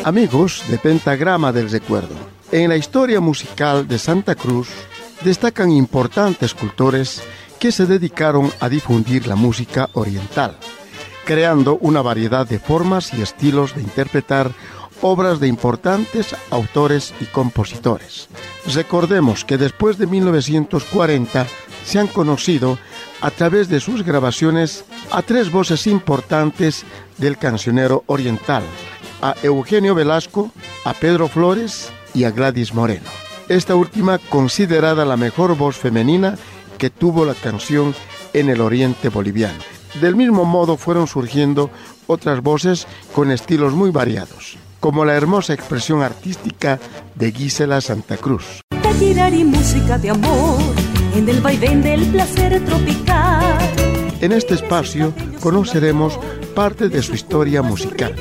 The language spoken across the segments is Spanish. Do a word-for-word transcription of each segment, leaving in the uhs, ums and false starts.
Amigos de Pentagrama del Recuerdo, en la historia musical de Santa Cruz destacan importantes cultores que se dedicaron a difundir la música oriental, creando una variedad de formas y estilos de interpretar obras de importantes autores y compositores. Recordemos que después de mil novecientos cuarenta se han conocido a través de sus grabaciones a tres voces importantes del cancionero oriental, a Eugenio Velasco, a Pedro Flores y a Gladys Moreno. Esta última considerada la mejor voz femenina que tuvo la canción en el oriente boliviano. Del mismo modo fueron surgiendo otras voces con estilos muy variados, como la hermosa expresión artística de Gisela Santa Cruz. Taquirari, música de amor, en el vaivén del placer tropical. En este espacio conoceremos parte de su historia musical.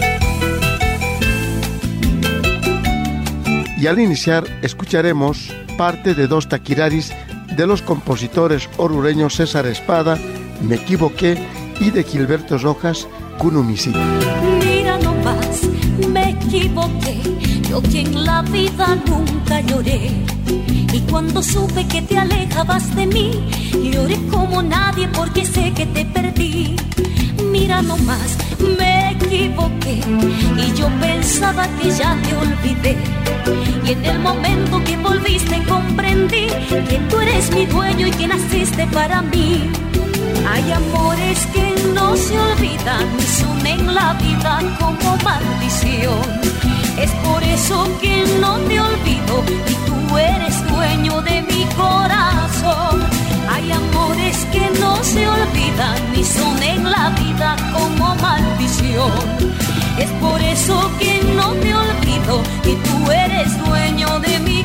Y al iniciar escucharemos parte de dos taquiraris de los compositores orureños César Espada, Me Equivoqué, y de Gilberto Rojas, Cunumisita. Mira nomás, me equivoqué, yo que en la vida nunca lloré. Y cuando supe que te alejabas de mí, lloré como nadie porque sé que te perdí. Mira nomás, me equivoqué y yo pensaba que ya te olvidé. Y en el momento que volviste comprendí que tú eres mi dueño y que naciste para mí. Hay amores que no se olvidan ni son en la vida como maldición. Es por eso que no te olvido y tú eres dueño de mi corazón. Hay amores que no se olvidan ni son en la vida como maldición. Es por eso que no te olvido y tú eres dueño de mi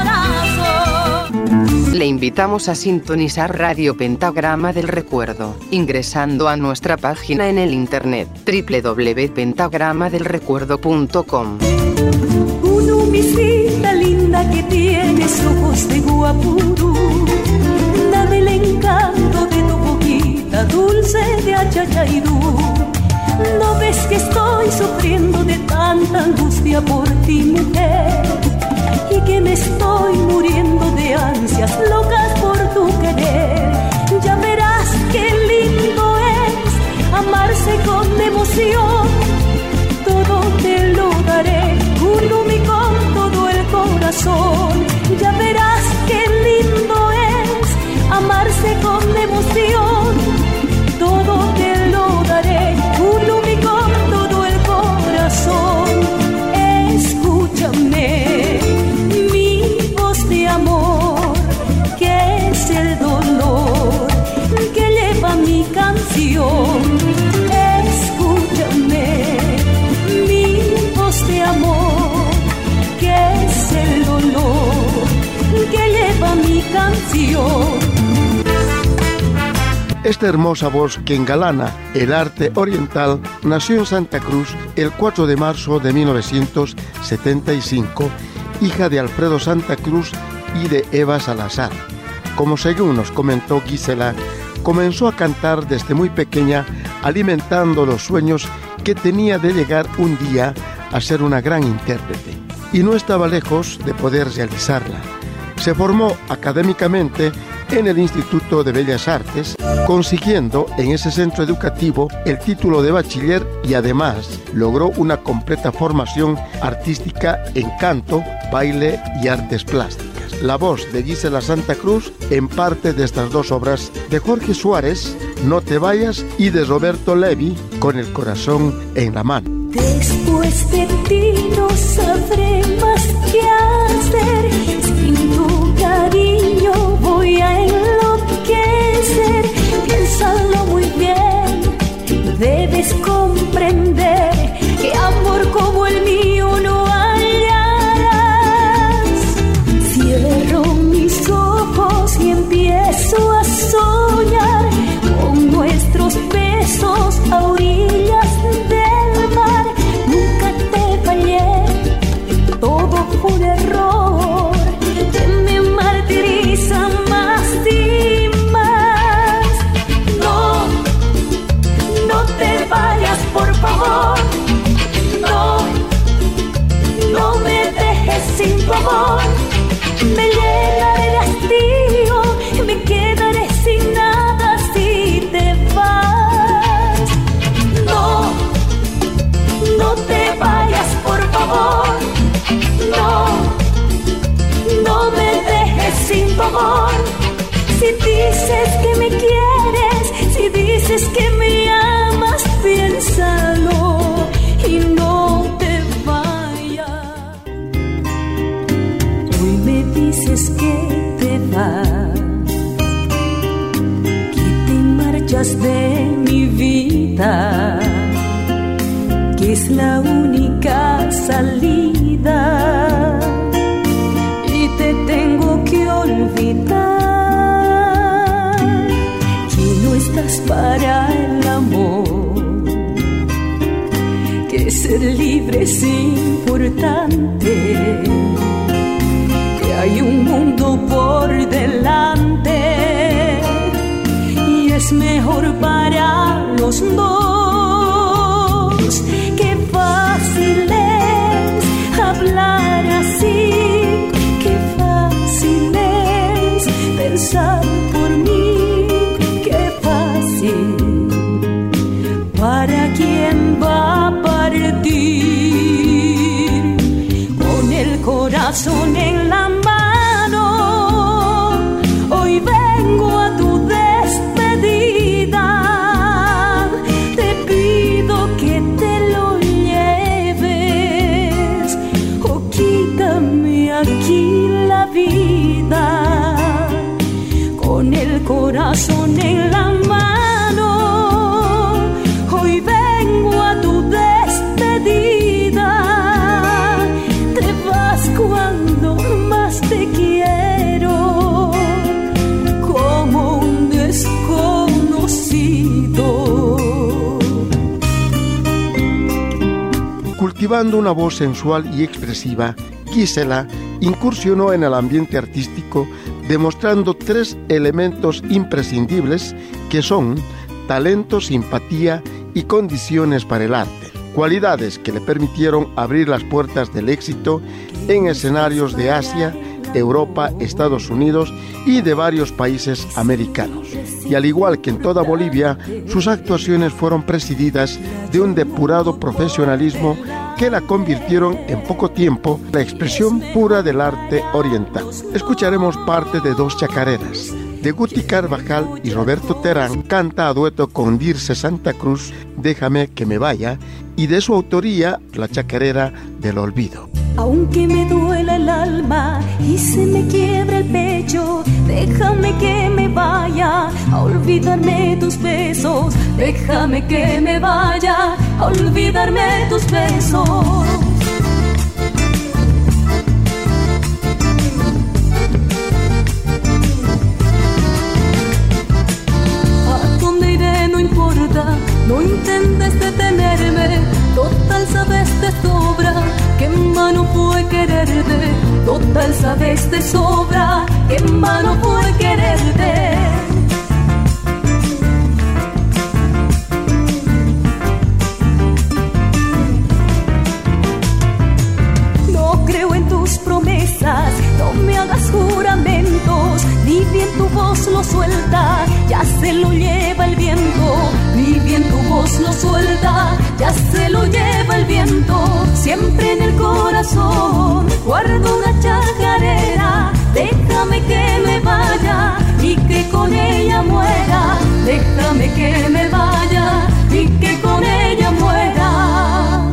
corazón. Le invitamos a sintonizar Radio Pentagrama del Recuerdo, ingresando a nuestra página en el internet doble u doble u doble u punto pentagrama del recuerdo punto com. Cunumisita linda que tienes ojos de guapurú, dame el encanto de tu boquita dulce de achachairú. ¿No ves que estoy sufriendo de tanta angustia por ti, mujer? Y que me estoy muriendo de ansias locas por tu querer. Ya verás qué lindo es amarse con emoción. Todo te lo daré, Kunumi, con todo el corazón. Ya verás qué lindo es amarse con emoción. Todo te lo daré, Kunumi, con todo el corazón. Escúchame, mi voz de amor, que es el dolor que lleva mi canción. Escúchame, mi voz de amor, que es el dolor que lleva mi canción. Esta hermosa voz que engalana el arte oriental nació en Santa Cruz el cuatro de marzo de mil novecientos setenta y cinco, hija de Alfredo Santa Cruz y de Eva Salazar. Como según nos comentó Gisela, comenzó a cantar desde muy pequeña, alimentando los sueños que tenía de llegar un día a ser una gran intérprete. Y no estaba lejos de poder realizarla. Se formó académicamente en el Instituto de Bellas Artes, consiguiendo en ese centro educativo el título de bachiller y además logró una completa formación artística en canto, baile y artes plásticas. La voz de Gisela Santa Cruz en parte de estas dos obras, de Jorge Suárez, No te vayas, y de Roberto Levi, Con el corazón en la mano. Después de ti no sabré más qué hacer. Sin tu cariño voy a enloquecer. Piénsalo muy bien, debes comprender que amor como el mío no hallarás. Cierro mis ojos y empiezo a soñar con nuestros besos a orillas del mar. Nunca te fallé, todo fue un error que me martirizó. amor. Si dices que me quieres, si dices que me amas, piénsalo y no te vayas. Hoy me dices que te vas, que te marchas de mi vida, que es la única salida y te tengo que olvidar. Estás para el amor, que ser libre es importante, que hay un mundo por delante y es mejor para los dos. Qué fácil es hablar así, qué fácil es pensar por mí. ¿Para quién va a partir? Con el corazón en la mano, hoy vengo a tu despedida. Te pido que te lo lleves o quítame aquí la vida. Con el corazón en la mano, cuando más te quiero, como un desconocido. Cultivando una voz sensual y expresiva, Gisela incursionó en el ambiente artístico demostrando tres elementos imprescindibles que son talento, simpatía y condiciones para el arte. Cualidades que le permitieron abrir las puertas del éxito en escenarios de Asia, Europa, Estados Unidos y de varios países americanos. Y al igual que en toda Bolivia, sus actuaciones fueron presididas de un depurado profesionalismo que la convirtieron en poco tiempo la expresión pura del arte oriental. Escucharemos parte de dos chacareras. De Guti Carvajal y Roberto Terán, canta a dueto con Dirce Santa Cruz, Déjame que me vaya, y de su autoría, la chacarera del olvido. Aunque me duela el alma y se me quiebra el pecho, déjame que me vaya a olvidarme tus besos. Déjame que me vaya a olvidarme tus besos. No intentes detenerme, total sabes de sobra que en vano fue quererte. Total sabes de sobra que en vano fue quererte. No creo en tus promesas, no me hagas juramentos, ni bien tu voz lo suelta, ya se lo lleva el viento. Ni bien tu voz lo suelta, ya se lo lleva el viento. Siempre en el corazón guardo una chacarera. Déjame que me vaya y que con ella muera. Déjame que me vaya y que con ella muera.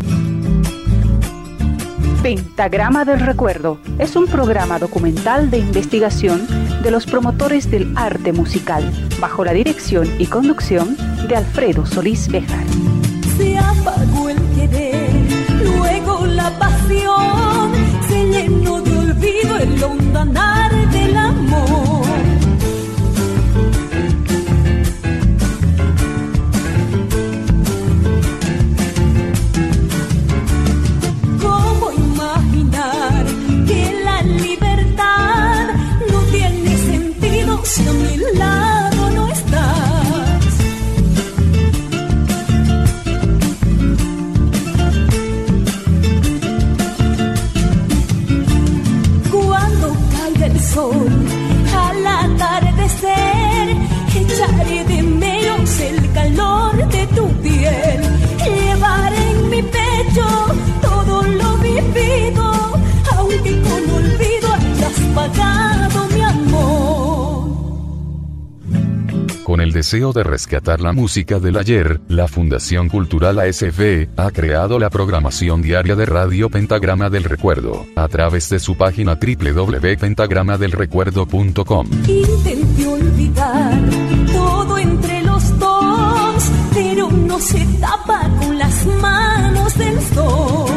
Pentagrama del Recuerdo es un programa documental de investigación de los promotores del arte musical, bajo la dirección y conducción de Alfredo Solís Béjar. Se apagó el querer, luego la pasión, se llenó de olvido el hondanar del amor. ¿Cómo imaginar que la libertad no tiene sentido si a mi lado no estás? Cuando caiga el sol al atardecer, echaré de menos el calor de tu piel. Llevaré en mi pecho todo lo vivido, aunque con olvido hayas pagado mi amor. el deseo de rescatar la música del ayer, la Fundación Cultural A S F ha creado la programación diaria de Radio Pentagrama del Recuerdo, a través de su página doble u doble u doble u punto pentagrama del recuerdo punto com. Intenté olvidar todo entre los dos, pero no se tapa con las manos del sol.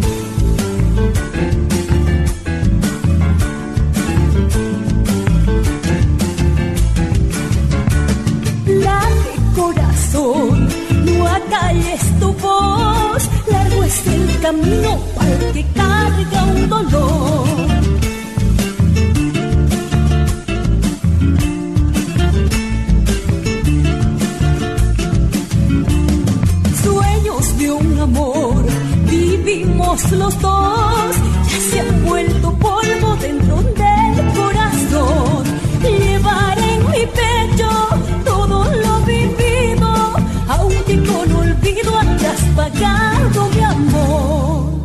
Corazón, no acalles tu voz, largo es el camino al que carga un dolor. Sueños de un amor, vivimos los dos, ya se han vuelto polvo dentro del corazón. Llevaré en mi pecho todo lo vivido, aunque con olvido hayas pagado mi amor.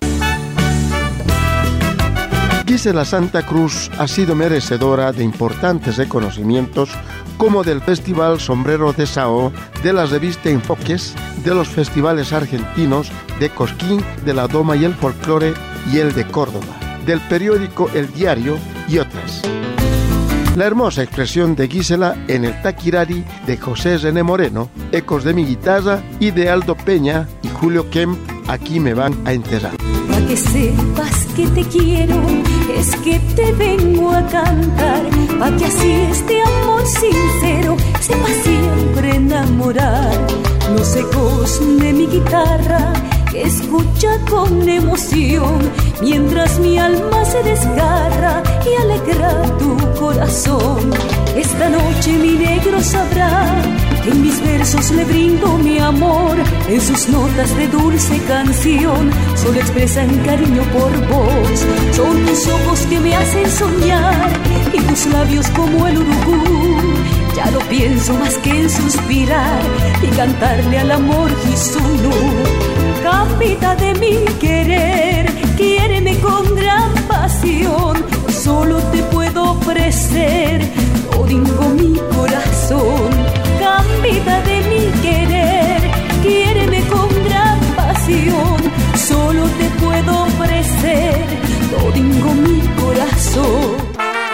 Gisela Santa Cruz ha sido merecedora de importantes reconocimientos como del Festival Sombrero de Sao, de la revista Enfoques, de los festivales argentinos de Cosquín, de la Doma y el Folclore y el de Córdoba, del periódico El Diario y otras. La hermosa expresión de Gisela en el Taquirari de José René Moreno, Ecos de mi guitarra, y de Aldo Peña y Julio Kemp, Aquí me van a enterrar. Pa' que sepas que te quiero, es que te vengo a cantar, pa' que así este amor sincero sepa siempre enamorar. Los ecos de mi guitarra que escucha con emoción, mientras mi alma se desgarra y alegra tu corazón. Esta noche mi negro sabrá que en mis versos le brindo mi amor, en sus notas de dulce canción solo expresan cariño por vos. Son tus ojos que me hacen soñar y tus labios como el urubú. Ya no pienso más que en suspirar y cantarle al amor Gisunu. Gambita de mi querer, quiéreme con gran pasión, solo te puedo ofrecer todingo mi corazón. Gambita de mi querer, quiéreme con gran pasión, solo te puedo ofrecer todingo mi corazón.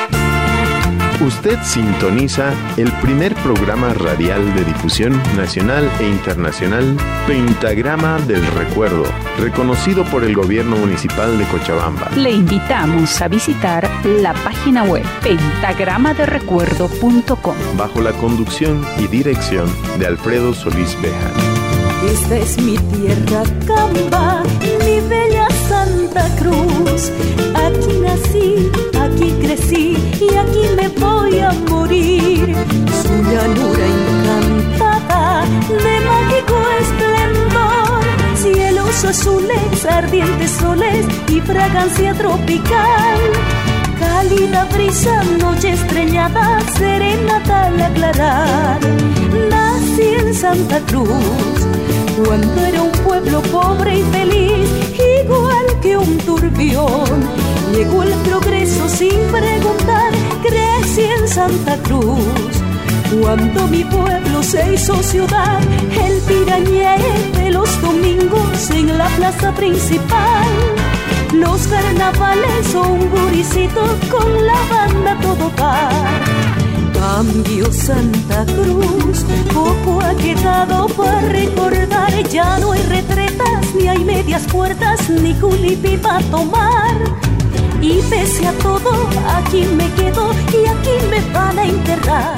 Usted sintoniza el primer programa radial de difusión nacional e internacional, Pentagrama del Recuerdo, reconocido por el Gobierno Municipal de Cochabamba. Le invitamos a visitar la página web pentagrama de recuerdo punto com, bajo la conducción y dirección de Alfredo Solís Béjar. Esta es mi tierra Camba, mi bella Santa Cruz. Aquí nací, aquí crecí y aquí me voy a morir. Su llanura encantada de mágico esplendor, cielos azules, ardientes soles y fragancia tropical. Cálida brisa, noche estrellada, serenata al aclarar. Nací en Santa Cruz cuando era un pueblo pobre y feliz, igual que un turbión. Llegó el progreso sin preguntar, crecí en Santa Cruz cuando mi pueblo se hizo ciudad. El pirañé de los domingos en la plaza principal, los carnavales son un guricito con la banda todo par. Cambio Santa Cruz, poco ha quedado para recordar. Ya no hay retretas, ni hay medias puertas, ni culipi para tomar. Y pese a todo, aquí me quedo y aquí me van a enterrar.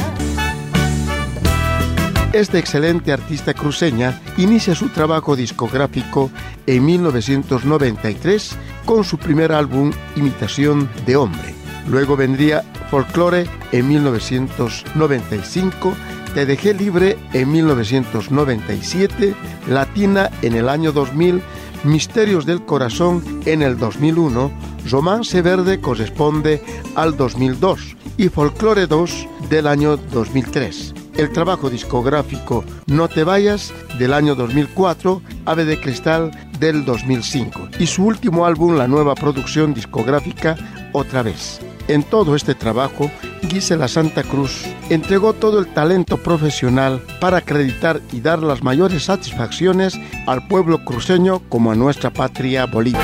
Esta excelente artista cruceña inicia su trabajo discográfico en mil novecientos noventa y tres con su primer álbum Imitación de Hombre. Luego vendría Folclore en mil novecientos noventa y cinco, Te dejé libre en mil novecientos noventa y siete, Latina en el año dos mil, Misterios del Corazón en el dos mil uno, Romance Verde corresponde al dos mil dos y Folclore dos del año dos mil tres. El trabajo discográfico No te vayas del año dos mil cuatro, Ave de Cristal del dos mil cinco y su último álbum, la nueva producción discográfica Otra vez. En todo este trabajo Gisela Santa Cruz entregó todo el talento profesional para acreditar y dar las mayores satisfacciones al pueblo cruceño como a nuestra patria Bolivia.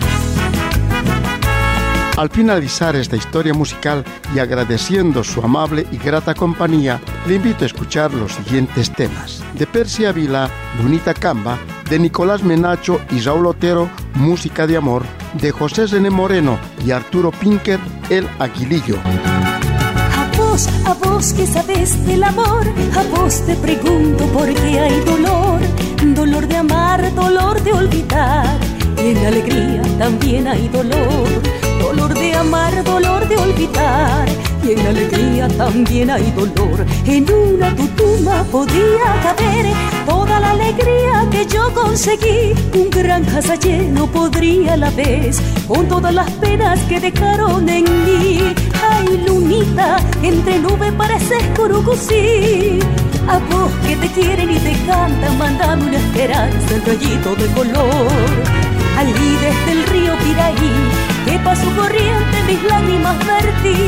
Al finalizar esta historia musical y agradeciendo su amable y grata compañía, le invito a escuchar los siguientes temas. De Percy Vila, Lunita Camba, de Nicolás Menacho y Raúl Otero, Música de Amor, de José René Moreno y Arturo Pinker, El Aguilillo. A vos, a vos que sabes del amor, a vos te pregunto por qué hay dolor, dolor de amar, dolor de olvidar, y en la alegría también hay dolor. Dolor de amar, dolor de olvidar, y en la alegría también hay dolor. En una tutuma podía caber toda la alegría que yo conseguí. Un gran casa lleno podría a la vez con todas las penas que dejaron en mí. Ay, lunita, entre nubes pareces curucusí. A vos que te quieren y te cantan, mandame una esperanza, un rayito de color. Allí desde el río Piraí, que pa' su corriente mis lágrimas vertí.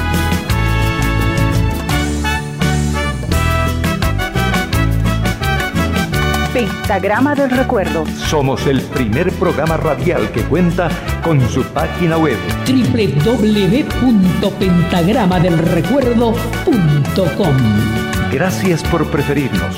Pentagrama del Recuerdo. Somos el primer programa radial que cuenta con su página web doble u doble u doble u punto pentagrama del recuerdo punto com. Gracias por preferirnos.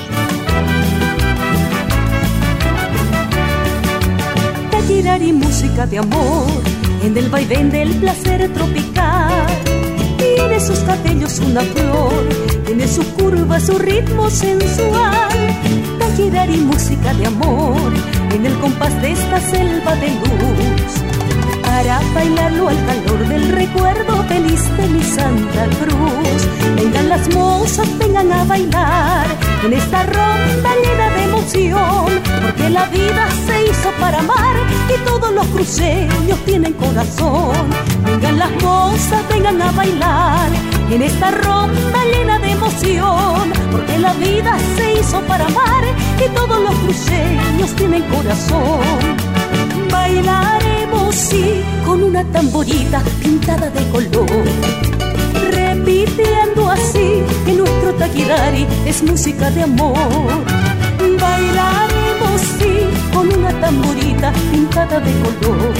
Y música de amor, en el vaivén del placer tropical. Tiene sus cabellos una flor, tiene su curva, su ritmo sensual. Taquirar y música de amor, en el compás de esta selva de luz. Para bailarlo al calor del recuerdo feliz de mi Santa Cruz. Vengan las mozas, vengan a bailar en esta ronda llena de emoción, porque la vida se hizo para amar y todos los cruceños tienen corazón. Vengan las mozas, vengan a bailar en esta ronda llena de emoción, porque la vida se hizo para amar y todos los cruceños tienen corazón. Bailaremos, sí, con una tamborita pintada de color, repitiendo así que nuestro taquirari es música de amor. Bailaremos, sí, con una tamborita pintada de color,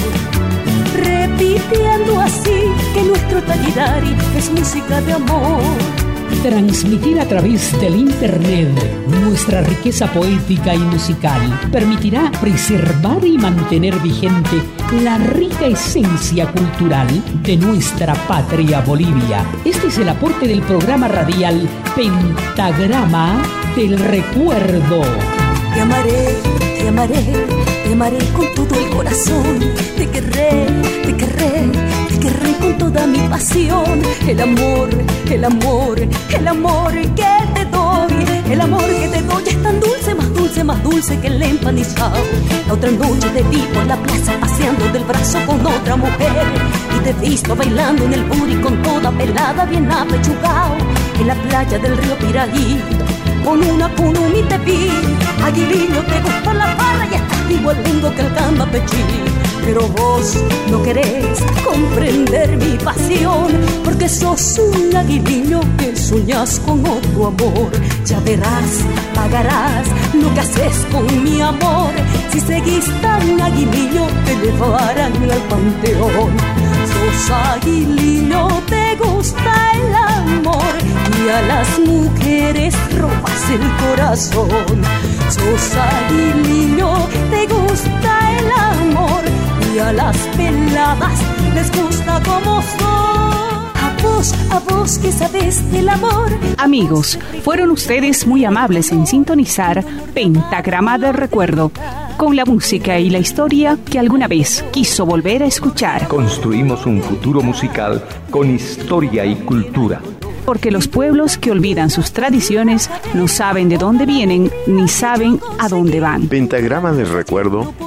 repitiendo así que nuestro taquirari es música de amor. Transmitir a través del Internet nuestra riqueza poética y musical permitirá preservar y mantener vigente la rica esencia cultural de nuestra patria Bolivia. Este es el aporte del programa radial Pentagrama del Recuerdo. Te amaré, te amaré, te amaré con todo el corazón. Te querré, te querré, te querré con toda mi pasión. El amor, el amor, el amor que te doy, el amor que te doy es tan dulce, más dulce, más dulce que el empanizado. La otra noche te vi por la plaza paseando del brazo con otra mujer, y te he visto bailando en el buri con toda pelada, bien apechugao, en la playa del río Piraí. Con una punumi te vi, Aguilillo, te gustó la barra y estás igual lindo que el camba pechí. Pero vos no querés comprender mi pasión, porque sos un aguilillo que soñás con otro amor. Ya verás, pagarás lo que haces con mi amor. Si seguís tan aguilillo, te llevarán al panteón. Sos aguilillo, te gusta el amor, y a las mujeres robas el corazón. Sos aguilillo, te gusta el amor, y a las peladas les gusta como son. A vos, a vos que sabes del amor. Amigos, fueron ustedes muy amables en sintonizar Pentagrama del Recuerdo, con la música y la historia que alguna vez quiso volver a escuchar. Construimos un futuro musical con historia y cultura. Porque los pueblos que olvidan sus tradiciones no saben de dónde vienen ni saben a dónde van. Pentagrama del Recuerdo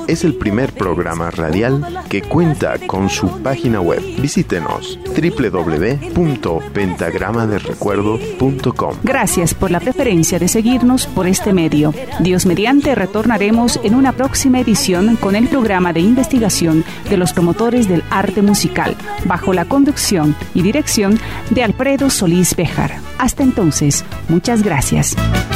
es el primer programa radial que cuenta con su página web. Visítenos doble u doble u doble u punto pentagrama del recuerdo punto com. Gracias por la preferencia de seguirnos por este medio. Dios mediante, retornaremos en una próxima edición con el programa de investigación de los promotores del arte musical, bajo la conducción y dirección de Alfredo Solís Béjar. Hasta entonces, muchas gracias.